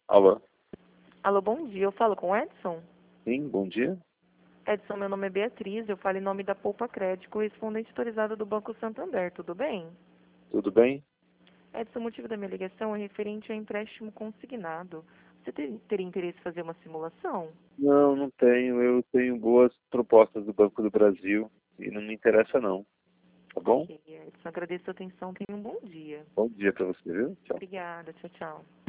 Alô? Alô, bom dia. Eu falo com o Edson? Sim, bom dia. Edson, meu nome é Beatriz. Eu falo em nome da Poupa Crédito, correspondente autorizada do Banco Santander. Tudo bem? Tudo bem? Edson, o motivo da minha ligação é referente ao empréstimo consignado. Você teria interesse em fazer uma simulação? Não, não tenho. Eu tenho boas propostas do Banco do Brasil e não me interessa não. Tá bom? Ok, Edson. Agradeço a atenção. Tenha um bom dia. Bom dia para você, viu? Tchau. Obrigada. Tchau, tchau.